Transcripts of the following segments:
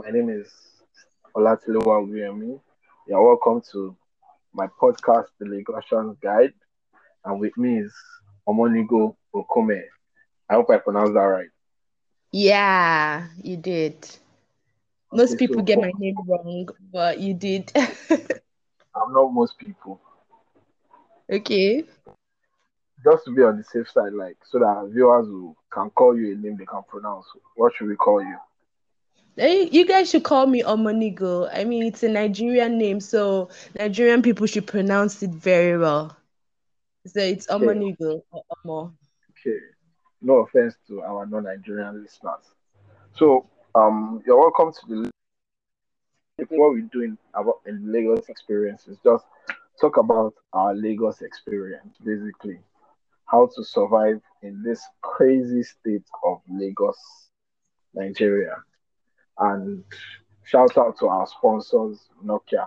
My name is Olatilewa Uyemi. You're welcome to my podcast, The Lagosian Guide, and with me is Omonigo Okome. I hope I pronounced that right. Yeah, you did. Okay, Most people so get my name wrong, but you did. I'm not most people. Okay. Just to be on the safe side, like so that our viewers who can call you a name they can pronounce. What should we call you? You guys should call me Omonigo. I mean, it's a Nigerian name, so Nigerian people should pronounce it very well. So it's Okay, Omonigo or Omo. okay. No offense to our non-Nigerian listeners. So, you're welcome to the what we're doing about in Lagos experience is just talk about our Lagos experience, basically how to survive in this crazy state of Lagos, Nigeria. And shout out to our sponsors, Nokia.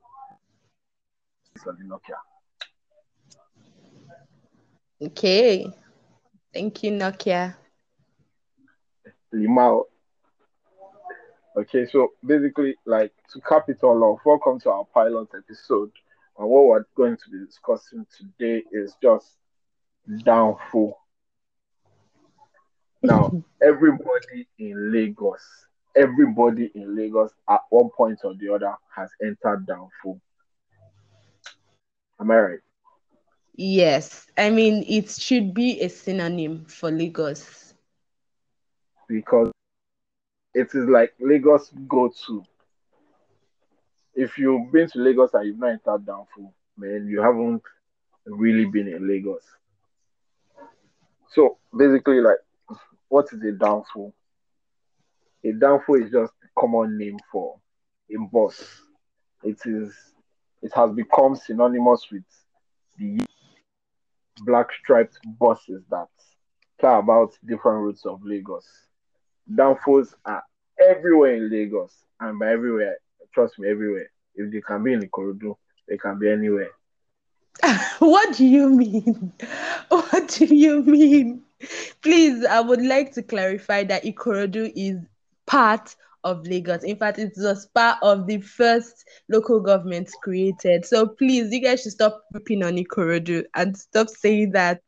Sorry, Nokia. Okay. Thank you, Nokia. Limao. Okay, so basically, like to cap it all off, welcome to our pilot episode. And what we're going to be discussing today is just downfall. Now, everybody in Lagos at one point or the other has entered downfall. Am I right? Yes. I mean, it should be a synonym for Lagos. Because it is like Lagos go to. If you've been to Lagos and you've not entered downfall, man, you haven't really been in Lagos. So basically, like, what is a downfall? A downfall is just a common name for a boss. It is. It has become synonymous with the black striped buses that fly about different routes of Lagos. Downfalls are everywhere in Lagos, and by everywhere, trust me, everywhere. If they can be in Ikorodu, they can be anywhere. What do you mean? What do you mean? Please, I would like to clarify that Ikorodu is part of Lagos. In fact, it was part of the first local government created. So please, you guys should stop ripping on Ikorodu and stop saying that.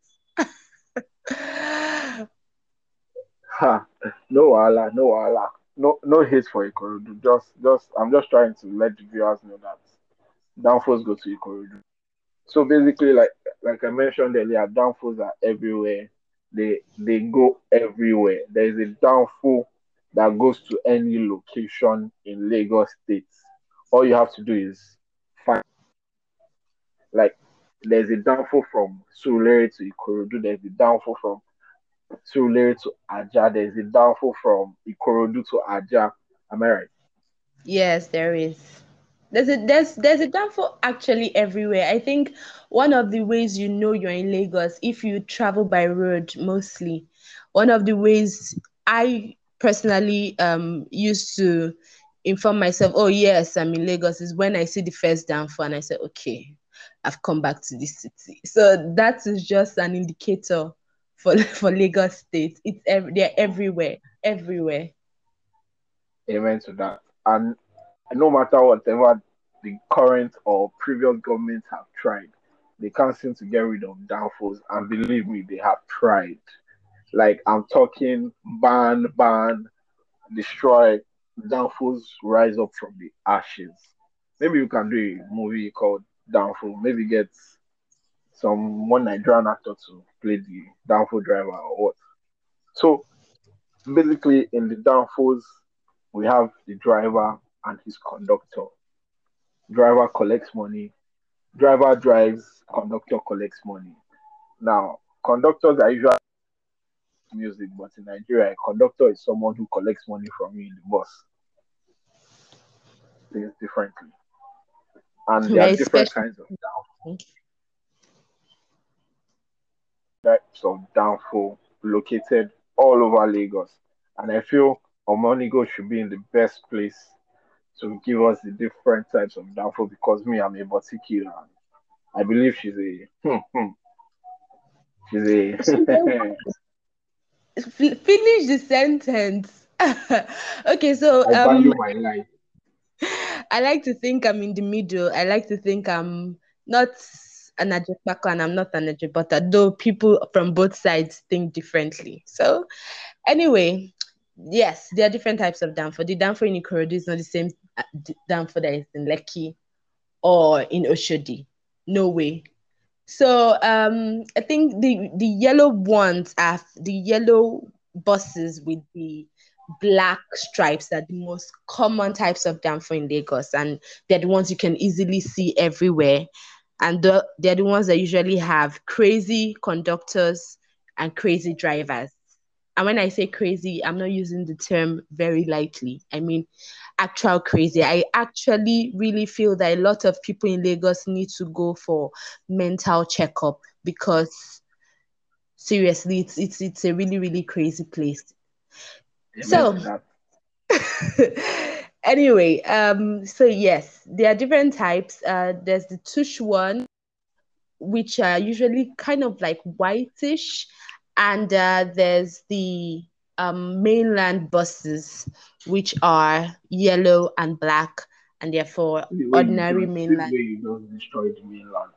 Ha! No wahala, no wahala, no hate for Ikorodu. I'm just trying to let the viewers know that downfalls go to Ikorodu. So basically, like I mentioned earlier, downfalls are everywhere. They go everywhere. There is a downfall that goes to any location in Lagos State. All you have to do is find like there's a downfall from Surulere to Ikorodu. There's a downfall from Surulere to Aja. There's a downfall from Ikorodu to Aja. Am I right? Yes, there is. There's a downfall actually everywhere. I think one of the ways you know you're in Lagos, if you travel by road mostly, one of the ways I personally used to inform myself, oh yes, I'm in Lagos, is when I see the first downfall and I say, okay, I've come back to this city. So that is just an indicator for for Lagos State. They're everywhere, everywhere. Amen to that. And no matter whatever the current or previous governments have tried, they can't seem to get rid of downfalls. And believe me, they have tried. Like I'm talking ban, destroy, downfalls rise up from the ashes. Maybe you can do a movie called Downfall. Maybe get some one Nigerian actor to play the downfall driver or what. So basically, in the downfalls, we have the driver and his conductor. Driver collects money, driver drives, conductor collects money. Now, conductors are usually music, but in Nigeria, a conductor is someone who collects money from you in the bus. Things differently. And there are Very different special. kinds of types of downfall located all over Lagos. And I feel Omonigo should be in the best place to give us the different types of downfall because me, I'm a boutique and I believe she's a she's She's a a Finish the sentence. Okay, so I value my life. I like to think I'm in the middle. I like to think I'm not an Ajipako and I'm not an Ajibota, though people from both sides think differently. So anyway, yes, there are different types of Danfo. The Danfo in Ikorodu is not the same Danfo that is in Lekki or in Oshodi. No way. So I think the yellow ones are the yellow buses with the black stripes are the most common types of Danfo in Lagos, and they're the ones you can easily see everywhere. And they're the ones that usually have crazy conductors and crazy drivers. And when I say crazy, I'm not using the term very lightly. I mean actual crazy. I actually really feel that a lot of people in Lagos need to go for mental checkup because seriously, it's a really really crazy place. Amen So to that. anyway, so yes, there are different types. There's the tush one, which are usually kind of like whitish, and there's the mainland buses, which are yellow and black, and therefore ordinary See the mainland. way you just destroyed the mainland.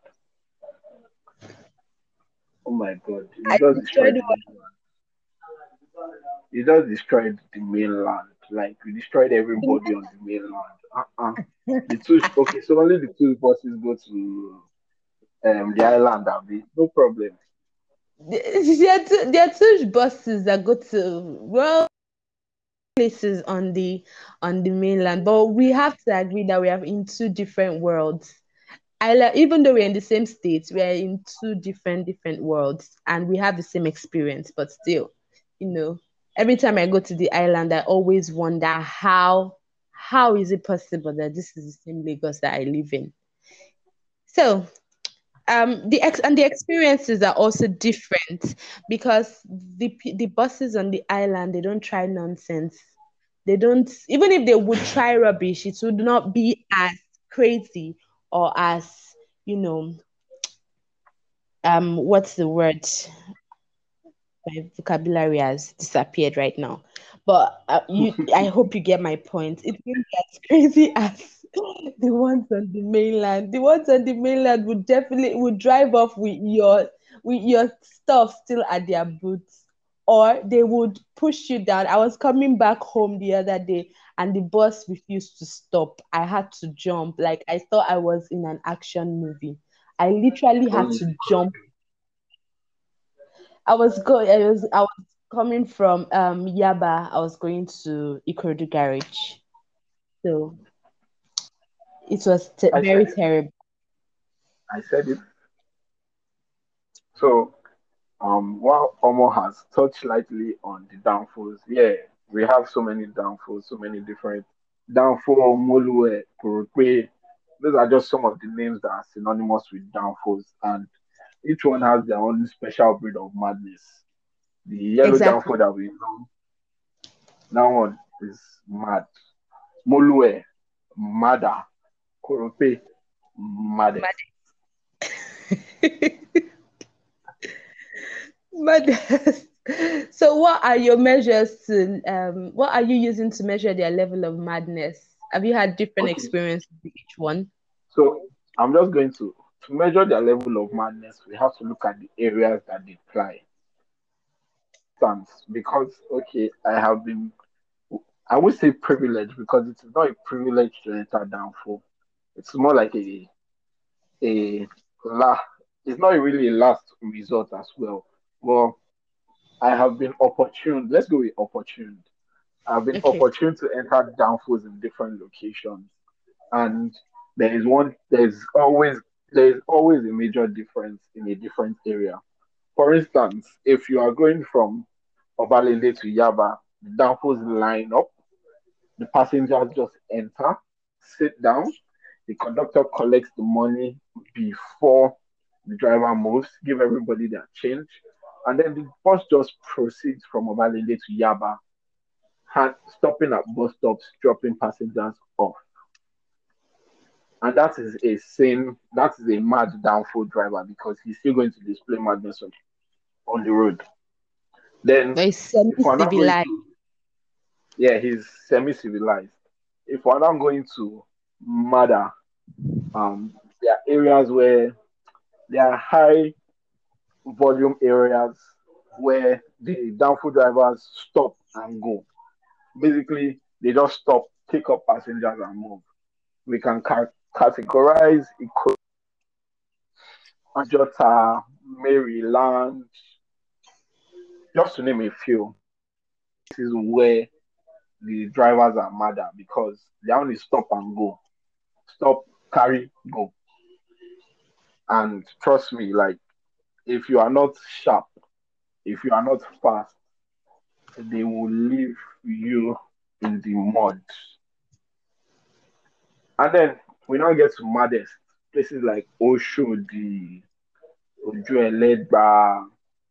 Oh my God, you I just destroyed destroyed the mainland. You just destroyed the mainland. Like you destroyed one. everybody on the mainland. The two okay, so only the two buses go to the island, Abi. No problem. There are two buses that go to well places on the mainland, but we have to agree that we are in two different worlds. Even though we're in the same state, we are in two different worlds, and we have the same experience. But still, you know, every time I go to the island, I always wonder how is it possible that this is the same Lagos that I live in. So the experiences are also different because the buses on the island they don't try nonsense. They don't even if they would try rubbish, it would not be as crazy or as you know what's the word? My vocabulary has disappeared right now. But I hope you get my point. It won't be as crazy as the ones on the mainland. The ones on the mainland would definitely would drive off with your stuff still at their boots, or they would push you down. I was coming back home the other day, and the bus refused to stop. I had to jump, like I thought I was in an action movie. I literally had Only to jump. I was coming from Yaba. I was going to Ikorodu garage. So it was I said very it. terrible. I said it. So while Omo has touched lightly on the downfalls, yeah, we have so many downfalls, so many different downfall, Molue, Kurokwe. Those are just some of the names that are synonymous with downfalls, and each one has their own special breed of madness. The yellow Exactly. downfall that we know, that one is mad. Molue, madder. Kurope, maddest. But so what are your measures to what are you using to measure their level of madness? Have you had different Okay, experiences with each one? so I'm just going to measure their level of madness. We have to look at the areas that they fly. Because okay, I would say privileged because it is not a privilege to enter downfall. It's more like a la. It's not really a last resort as well. Well, I have been opportune. Let's go with opportune. I've been Okay. opportune to enter downfalls in different locations, and there's always a major difference in a different area. For instance, if you are going from Obalende to Yaba, the downfalls line up, the passengers just enter, sit down, the conductor collects the money before the driver moves, give everybody their change, and then the bus just proceeds from Obalende to Yaba, stopping at bus stops, dropping passengers off. And that is a mad downfall driver because he's still going to display madness on the road. Then, Very if we're not going semi-civilized. to, Yeah, he's semi-civilized. If we're not going to murder, there are areas where there are high volume areas where the downfall drivers stop and go. Basically, they just stop, take up passengers and move. We can categorize Ajota, Maryland, just to name a few. This is where the drivers are madder because they only stop and go, stop, carry, go. And trust me, like if you are not sharp, if you are not fast, they will leave you in the mud. And then we now get to maddest places like Oshodi, Ojuelegba,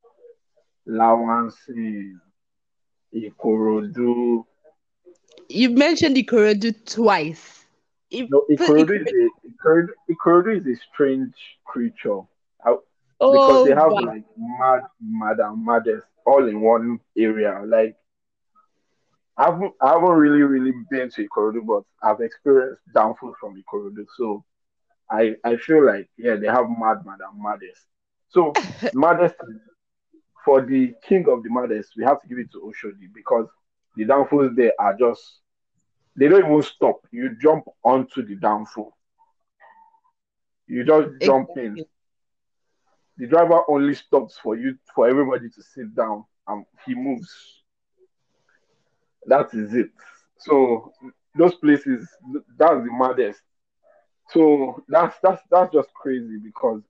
Lawansi, Ikorodu. You mentioned Ikorodu twice. You No, put Ikorodu. Ikorodu is a strange creature. I- because they Oh have wow. like mad, and maddest all in one area. Like I haven't really been to Ikorodu, but I've experienced downfall from Ikorodu. So I feel like yeah, they have mad, and maddest. So maddest for the king of the maddest, we have to give it to Oshodi because the downfalls there are just they don't even stop. You jump onto the downfall. You just jump in. Exactly. The driver only stops for everybody to sit down and he moves. That is it. So those places, that's the maddest. So that's just crazy because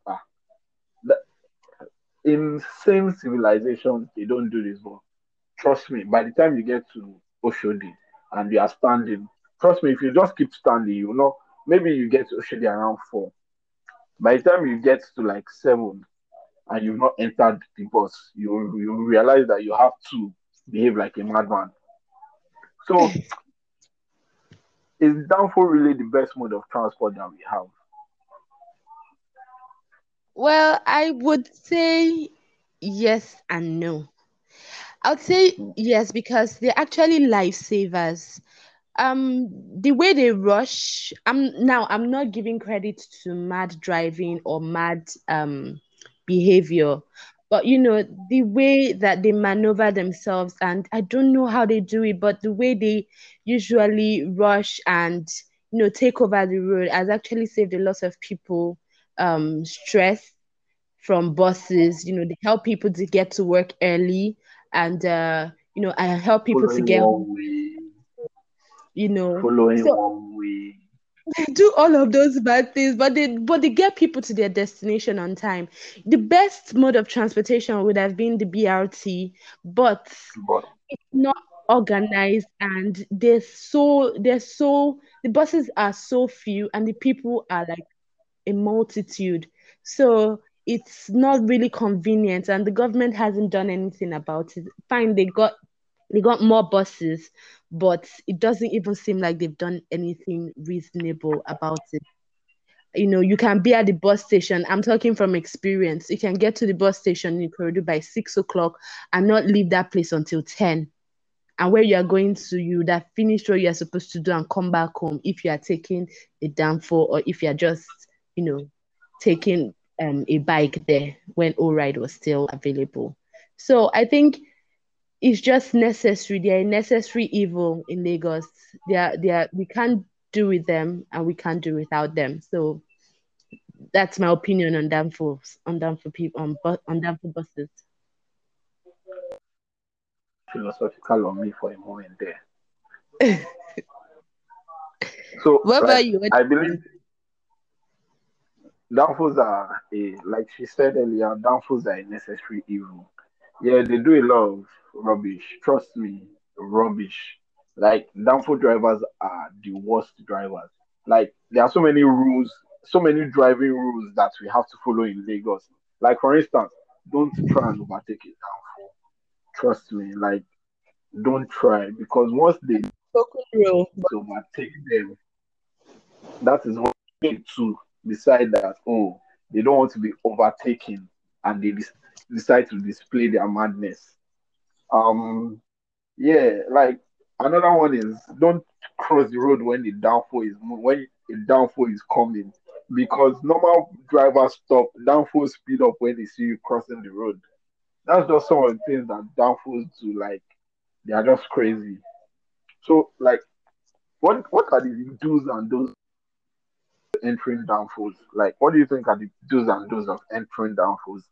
in same civilizations they don't do this. But trust me, by the time you get to Oshodi and you are standing, trust me, if you just keep standing, you know maybe you get to Oshodi around 4. By the time you get to like 7, and you've not entered the bus, you realize that you have to behave like a madman. So is downfall really the best mode of transport that we have? Well, I would say yes and no. I would say yes because they're actually lifesavers. The way they rush, I'm not giving credit to mad driving or mad behavior, but the way that they maneuver themselves, and I don't know how they do it, but the way they usually rush and take over the road has actually saved a lot of people stress from buses. They help people to get to work early, and I help people to Following get home, one way, you know. following So one way. they do all of those bad things, but they get people to their destination on time. The best mode of transportation would have been the BRT, but But it's not organized, and they're so the buses are so few and the people are like a multitude. So it's not really convenient, and the government hasn't done anything about it. Fine, they got more buses, but it doesn't even seem like they've done anything reasonable about it. You can be at the bus station. I'm talking from experience. You can get to the bus station in Ikorodu by 6 o'clock and not leave that place until 10. And where you are going to, you would have finished what you are supposed to do and come back home if you are taking a downfall, or if you are just, you know, taking a bike there when all ride was still available. So I think it's just necessary. They are a necessary evil in Lagos. They are we can't do with them and we can't do without them. So that's my opinion on downfall people on downfall buses. philosophical on me for a moment there. So What like about you? What I do believe you downfalls are a like she said earlier, downfalls are a necessary evil. Yeah, they do a lot of rubbish. Trust me, rubbish. Like downfall drivers are the worst drivers. Like there are so many rules, so many driving rules that we have to follow in Lagos. Like for instance, don't try and overtake a downfall. Trust me, like don't try because once they think? overtake them, that is what they to decide that oh they don't want to be overtaken and they decide to display their madness. Um, yeah, like Another one is don't cross the road when when a downfall is coming, because normal drivers stop, downfall speed up when they see you crossing the road. That's just some of the things that downfalls do. Like they are just crazy. So like, what are the do's and don'ts entering downfalls? Like, what do you think are the do's and don'ts of entering downfalls?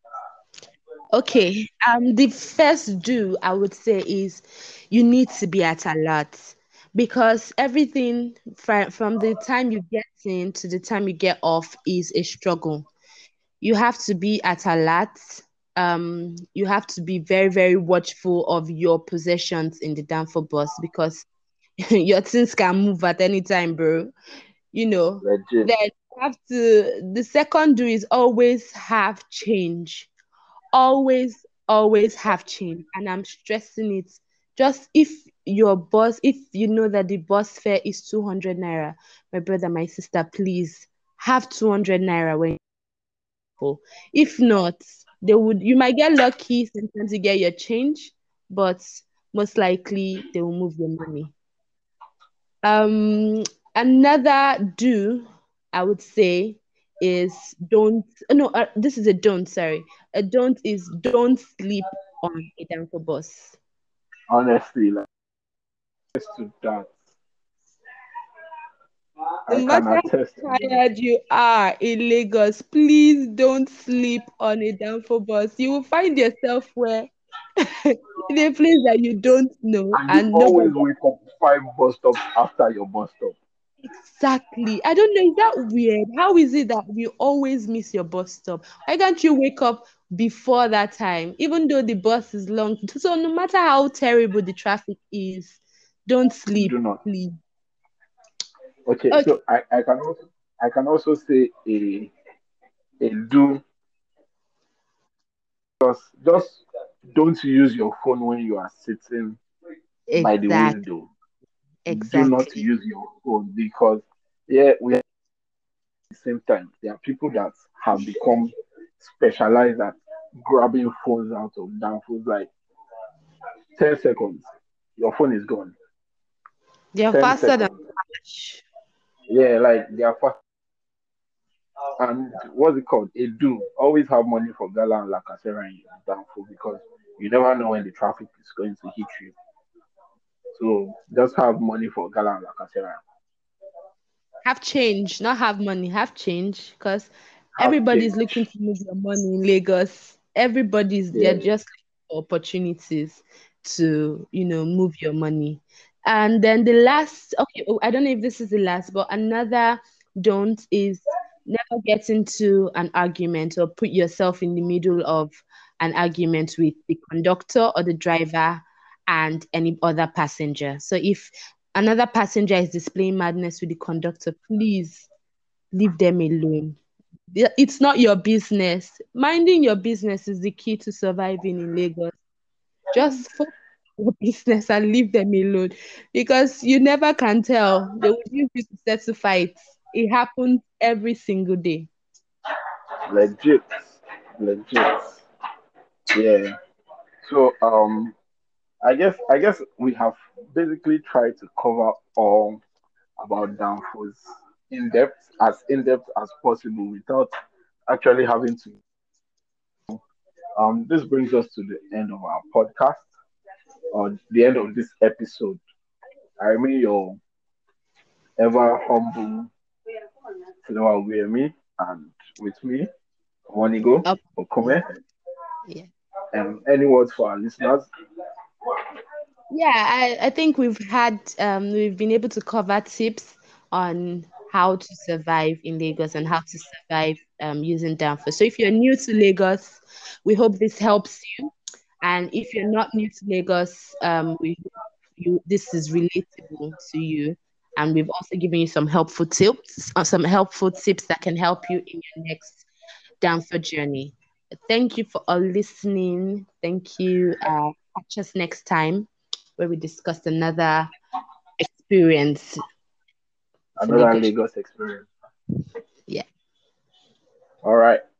Okay. The first do I would say is you need to be at alert, because everything from the time you get in to the time you get off is a struggle. You have to be at alert. You have to be very, very watchful of your possessions in the downfall bus, because your things can move at any time, bro. You know. Legit. Then you have to. The second do is always have change. Always have change, and I'm stressing it. Just if you know that the bus fare is 200 naira, my brother, my sister, please have 200 naira when you go. If not, you might get lucky sometimes you get your change, but most likely they will move your money. Um another do I would say is don't no this is a don't, sorry. A don't is don't sleep on a downfall bus. Honestly, like, as to that, No I can matter attest to how that. tired you are in Lagos, please don't sleep on a downfall bus. You will find yourself where in a place that you don't know And you and always nobody. wake up 5 bus stops after your bus stop. Exactly. I don't know. Is that weird? How is it that we always miss your bus stop? Why can't you wake up before that time, even though the bus is long? So no matter how terrible the traffic is, don't sleep, Do not. please. Okay, Okay, so I can also say a do, just don't use your phone when you are sitting by the exactly, window. Do not exactly. use your phone, because yeah, we are at the same time. There are people that have become specialized at grabbing phones out of downfalls. Like 10 seconds, your phone is gone. They're Ten faster than seconds. Flash. Yeah, like they are fast. And what's it called? A do. Always have money for Gala and Lacasera in your downfall, because you never know when the traffic is going to hit you. So just have money for Gala and Lacasera. Have change, not have money. Have change, because Have everybody's looking change. to move your money in Lagos. They're Yeah. just looking for opportunities to, move your money. And then the last, okay, I don't know if this is the last, but another don't is never get into an argument or put yourself in the middle of an argument with the conductor or the driver and any other passenger. So if another passenger is displaying madness with the conductor, please leave them alone. It's not your business. Minding your business is the key to surviving in Lagos. Just focus on your business and leave them alone, because you never can tell. They will use you to settle fights. It happens every single day. Legit. Legit. Yeah. So I guess we have basically tried to cover all about downfalls in depth as possible, without actually having to. This brings us to the end of our podcast, or the end of this episode. I remain your ever humble Flower me, and with me, Monigo Up. Okome. Yeah. And any words for our listeners? Yeah, I think we've been able to cover tips on how to survive in Lagos and how to survive using Danfo. So if you're new to Lagos, we hope this helps you. And if you're not new to Lagos, we hope this is relatable to you. And we've also given you some helpful tips that can help you in your next Danfo journey. Thank you for all listening. Thank you. Catch us next time where we discuss another experience for Another Lagos. Lagos experience. Yeah. All right.